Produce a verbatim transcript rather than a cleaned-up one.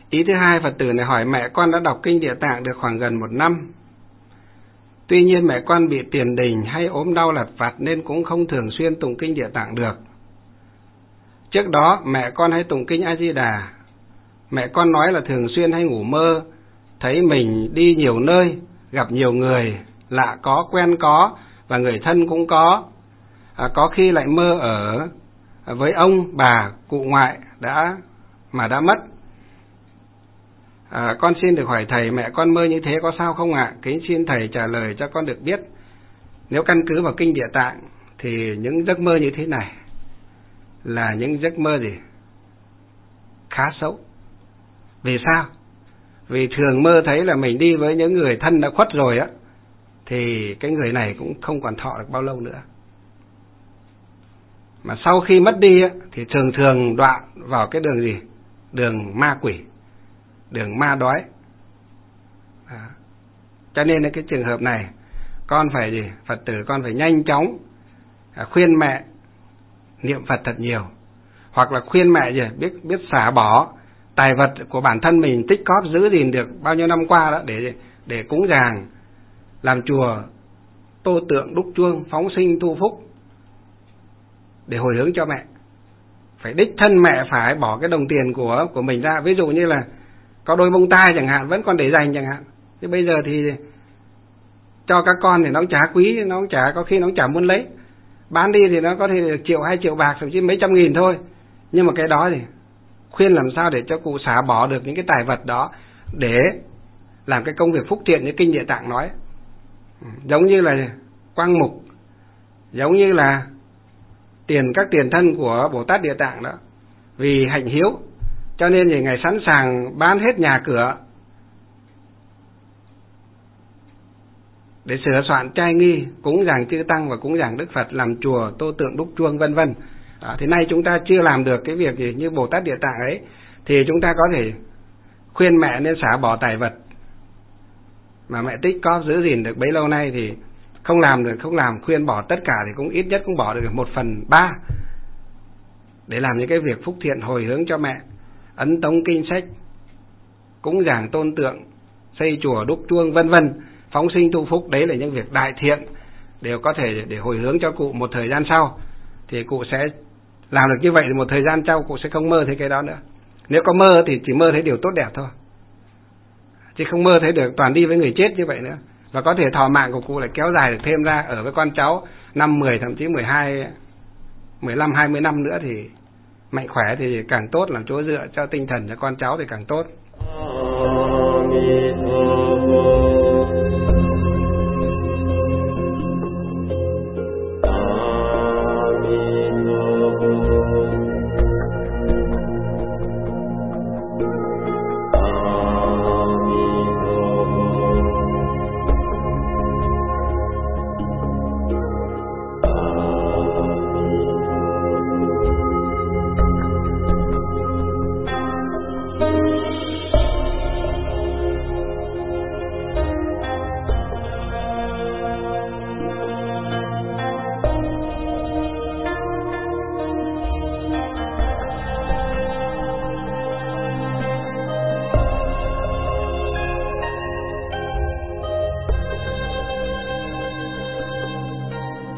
Ý thứ hai, Phật tử này hỏi mẹ con đã đọc kinh Địa Tạng được khoảng gần một năm. Tuy nhiên mẹ con bị tiền đình hay ốm đau lặt vặt nên cũng không thường xuyên tụng kinh Địa Tạng được. Trước đó mẹ con hay tụng kinh A Di Đà. Mẹ con nói là thường xuyên hay ngủ mơ, thấy mình đi nhiều nơi, gặp nhiều người, lạ có, quen có, và người thân cũng có. À, có khi lại mơ ở với ông, bà, cụ ngoại đã mà đã mất. À, con xin được hỏi thầy, mẹ con mơ như thế có sao không ạ? Kính xin thầy trả lời cho con được biết. Nếu căn cứ vào kinh Địa Tạng thì những giấc mơ như thế này là những giấc mơ gì? Khá xấu. Vì sao? Vì thường mơ thấy là mình đi với những người thân đã khuất rồi á, thì cái người này cũng không còn thọ được bao lâu nữa. Mà sau khi mất đi á, thì thường thường đoạn vào cái đường gì? Đường ma quỷ, đường ma đói. Đó. Cho nên là cái trường hợp này con phải gì? Phật tử con phải nhanh chóng à, khuyên mẹ niệm Phật thật nhiều, hoặc là khuyên mẹ gì? Biết biết xả bỏ tài vật của bản thân mình tích cóp giữ gìn được bao nhiêu năm qua đó để để cúng dường, làm chùa, tô tượng, đúc chuông, phóng sinh, tu phúc để hồi hướng cho mẹ. Phải đích thân mẹ phải bỏ cái đồng tiền của của mình ra. Ví dụ như là có đôi bông tai chẳng hạn vẫn còn để dành chẳng hạn, thế bây giờ thì cho các con thì nó cũng chả quý, nó cũng chả, có khi nó cũng chả muốn lấy, bán đi thì nó có thể được triệu, hai triệu bạc, thậm chí mấy trăm nghìn thôi. Nhưng mà cái đó thì khuyên làm sao để cho cụ xả bỏ được những cái tài vật đó để làm cái công việc phúc thiện như kinh Địa Tạng nói. Giống như là quang mục, giống như là tiền các tiền thân của Bồ Tát Địa Tạng đó, vì hạnh hiếu cho nên thì Ngài sẵn sàng bán hết nhà cửa để sửa soạn trai nghi, cúng dường chư tăng và cúng dường Đức Phật, làm chùa, tô tượng, đúc chuông, vân vân. Thế nay chúng ta chưa làm được cái việc gì như Bồ Tát Địa Tạng ấy, thì chúng ta có thể khuyên mẹ nên xả bỏ tài vật mà mẹ tích cóp giữ gìn được bấy lâu nay, thì không làm được, không làm, khuyên bỏ tất cả thì cũng ít nhất cũng bỏ được một phần ba để làm những cái việc phúc thiện hồi hướng cho mẹ, ấn tống kinh sách, cúng dường tôn tượng, xây chùa, đúc chuông, vân vân, phóng sinh tu phúc. Đấy là những việc đại thiện đều có thể để hồi hướng cho cụ. Một thời gian sau thì cụ sẽ làm được như vậy, thì một thời gian sau cụ sẽ không mơ thấy cái đó nữa. Nếu có mơ thì chỉ mơ thấy điều tốt đẹp thôi, chứ không mơ thấy được toàn đi với người chết như vậy nữa. Và có thể thọ mạng của cụ lại kéo dài được thêm ra, ở với con cháu năm, mười, thậm chí mười hai, mười lăm, hai mươi năm nữa thì mạnh khỏe thì càng tốt, làm chỗ dựa cho tinh thần cho con cháu thì càng tốt.